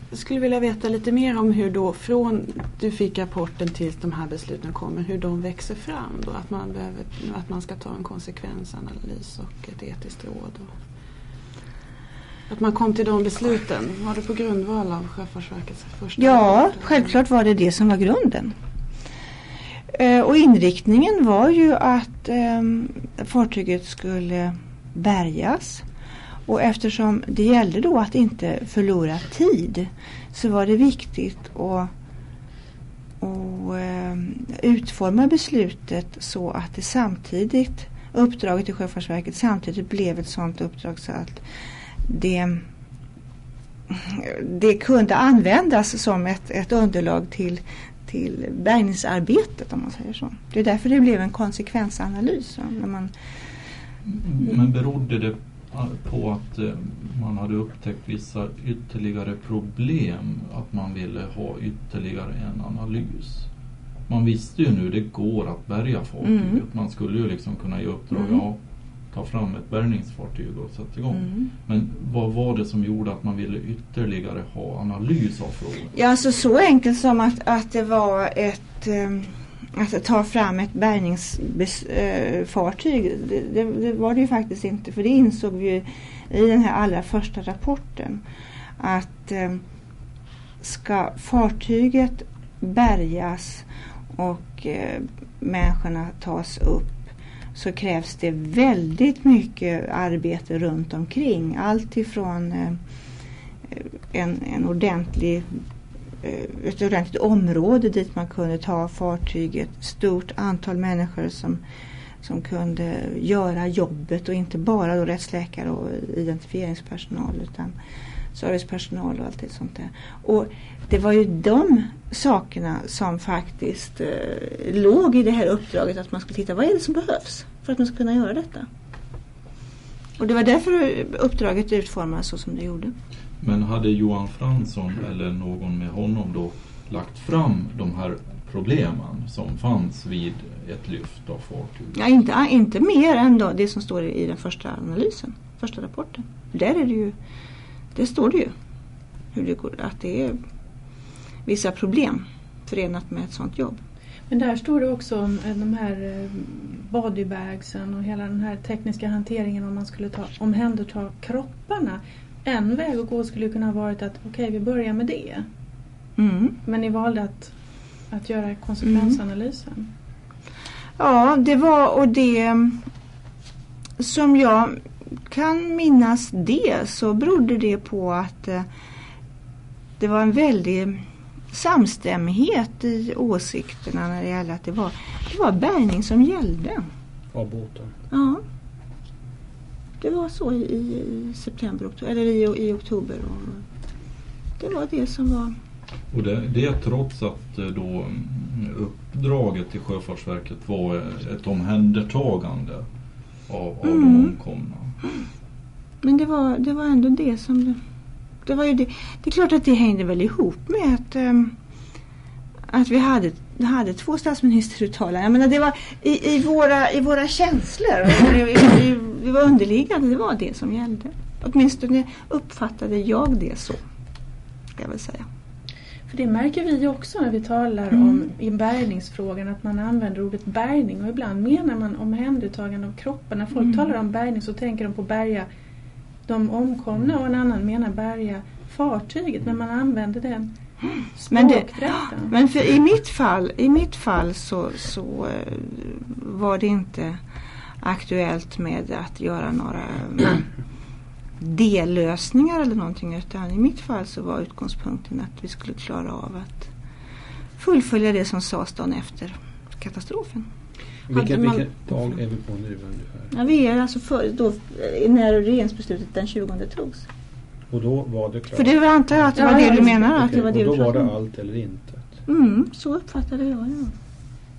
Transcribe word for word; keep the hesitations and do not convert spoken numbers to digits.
Jag skulle vilja veta lite mer om hur då från du fick rapporten till de här besluten kommer, hur de växer fram då, att man behöver, att man ska ta en konsekvensanalys och ett etiskt råd och att man kom till de besluten. Var det på grundval av Sjöfartsverkets första Ja, rapport? självklart var det det som var grunden. Eh, och inriktningen var ju att eh, fartyget skulle bärgas. Och eftersom det gällde då att inte förlora tid så var det viktigt att, att eh, utforma beslutet så att det samtidigt, uppdraget till Sjöfartsverket samtidigt blev ett sådant uppdrag så att det, det kunde användas som ett, ett underlag till, till bärgningsarbetet, om man säger så. Det är därför det blev en konsekvensanalys. När man, Men berodde det på att man hade upptäckt vissa ytterligare problem, att man ville ha ytterligare en analys? Man visste ju nu det går att bärga fartyget. Mm. Man skulle ju liksom kunna ge uppdrag mm. ja, ta fram ett bärgningsfartyg och sätta igång. Mm. Men vad var det som gjorde att man ville ytterligare ha analys av frågan? Ja, alltså så enkelt som att, att det var ett um, att ta fram ett bärgningsfartyg, uh, det, det, det var det ju faktiskt inte, för det insåg vi ju i den här allra första rapporten att um, ska fartyget bärgas och uh, människorna tas upp så krävs det väldigt mycket arbete runt omkring. Allt ifrån eh, en, en ordentlig, eh, ett ordentligt område dit man kunde ta fartyget. Stort antal människor som, som kunde göra jobbet och inte bara då rättsläkare och identifieringspersonal utan servicepersonal och allt det sånt där. Och det var ju de sakerna som faktiskt eh, låg i det här uppdraget, att man skulle titta vad är det som behövs för att man ska kunna göra detta. Och det var därför uppdraget utformades så som det gjorde. Men hade Johan Fransson eller någon med honom då lagt fram de här problemen som fanns vid ett lyft av fartyg? Ja, inte, inte mer än då det som står i den första analysen, första rapporten. Där är det ju, det står det ju hur det går, att det är vissa problem förenat med ett sånt jobb. Men där står det också om de här bodybagsen och hela den här tekniska hanteringen om man skulle ta, omhänderta kropparna. En väg att gå skulle kunna ha varit att okej, okay, vi börjar med det. Mm. Men ni valde att, att göra konsekvensanalysen. Mm. Ja, det var, och det som jag kan minnas det så berodde det på att eh, det var en väldig samstämmighet i åsikterna när det gällde att det var, det var bärgning som gällde. Av båten? Ja. Det var så i, i september, oktober, eller i, i oktober. Och det var det som var... Och det, det trots att då uppdraget till Sjöfartsverket var ett omhändertagande av, av mm. de omkomna. Men det var, det var ändå det som... Det, det var ju det, det är klart att det hängde väl ihop med att, um, att vi hade, hade två statsministeruttalanden. Jag menar, det var i, i, våra, i våra känslor. Det, i, det var underliggande, det var det som gällde. Åtminstone uppfattade jag det så, ska jag väl säga. För det märker vi också när vi talar mm. om i bärgningsfrågan, att man använder ordet bärgning. Och ibland menar man omhändertagande av kroppen. När folk mm. talar om bärgning så tänker de på bärga de omkomna och en annan menar bärga fartyget. Men man använder den språkdräkten. Men, men för i mitt fall, i mitt fall så, så uh, var det inte aktuellt med att göra några mm. dellösningar eller någonting, utan i mitt fall så var utgångspunkten att vi skulle klara av att fullfölja det som sades dagen efter katastrofen. Vilken, man, vilken dag är vi på nu ungefär? Ja, vi är alltså för, då, när regeringsbeslutet den tjugonde togs. Och då var det klart? För det var, antar jag att det var ja, det du menar. Okay. att det var det och då du var det allt eller intet? Mm, så uppfattade jag, ja.